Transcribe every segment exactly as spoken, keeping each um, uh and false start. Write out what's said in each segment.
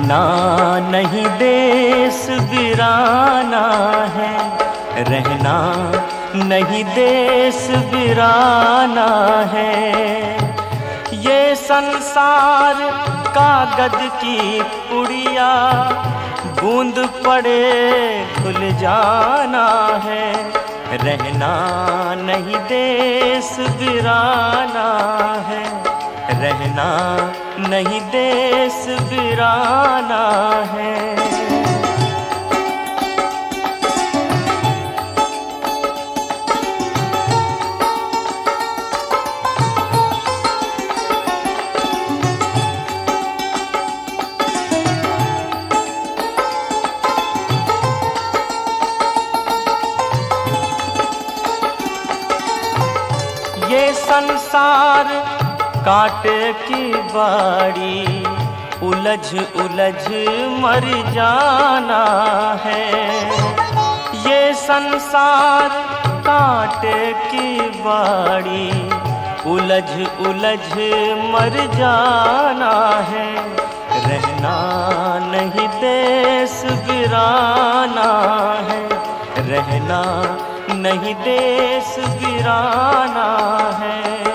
रहना नहीं देश वीराना है, रहना नहीं देश वीराना है। ये संसार कागज की पुड़िया, बूंद पड़े खुल जाना है। रहना नहीं देश वीराना है, रहना नहीं देश वीराना है। ये संसार कांटे की बाड़ी, उलझ उलझ मर जाना है। ये संसार कांटे की बाड़ी, उलझ उलझ मर जाना है। रहना नहीं देश वीराना है, रहना नहीं देश वीराना है।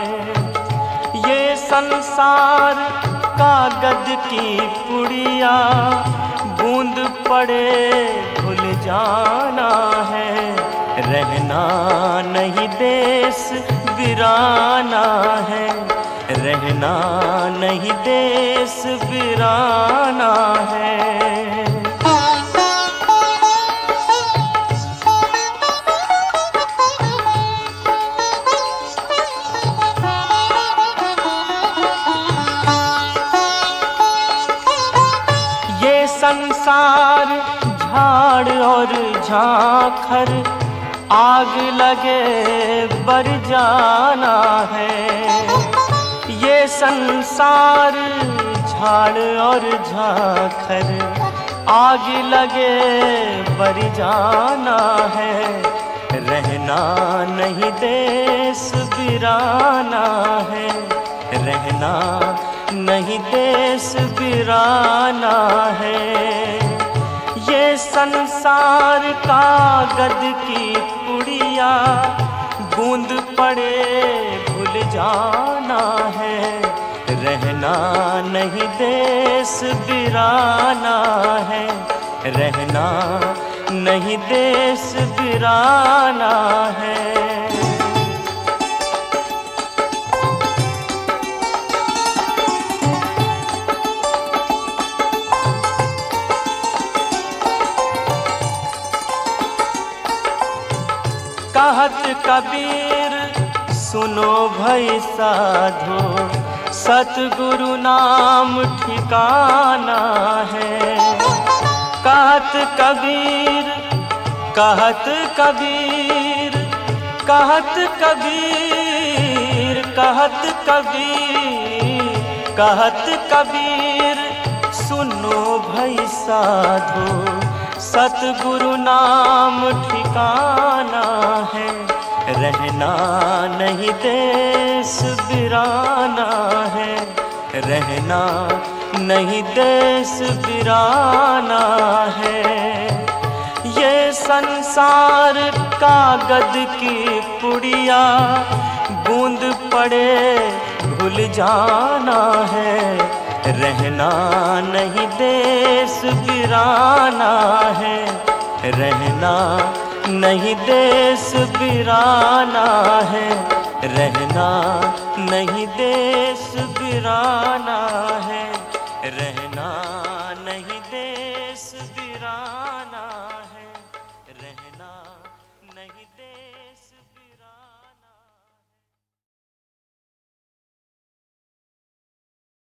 ये संसार कागज की पुड़िया, बूंद पड़े भूल जाना है। रहना नहीं देश वीराना है, रहना नहीं देश वीराना है। संसार झाड़ और झांखर, आग लगे बर जाना है। ये संसार झाड़ और झांखर, आग लगे बर जाना है। रहना नहीं देश वीराना है, रहना नहीं देश वीराना है। ये संसार कागज की पुड़िया, बूंद पड़े भूल जाना है। रहना नहीं देश वीराना है, रहना नहीं देश वीराना है। कहत कबीर सुनो भई साधो, सतगुरु नाम ठिकाना है। कहत कबीर कहत कबीर कहत कबीर कहत कबीर कहत कबीर सुनो भई साधो, सतगुरु नाम ठिकाना है। रहना नहीं देश वीराना है, रहना नहीं देश वीराना है। ये संसार कागज की पुड़िया, बूंद पड़े भूल जाना है। रहना नहीं देश वीराना है, रहना नहीं देश वीराना है, रहना नहीं देश वीराना है, रहना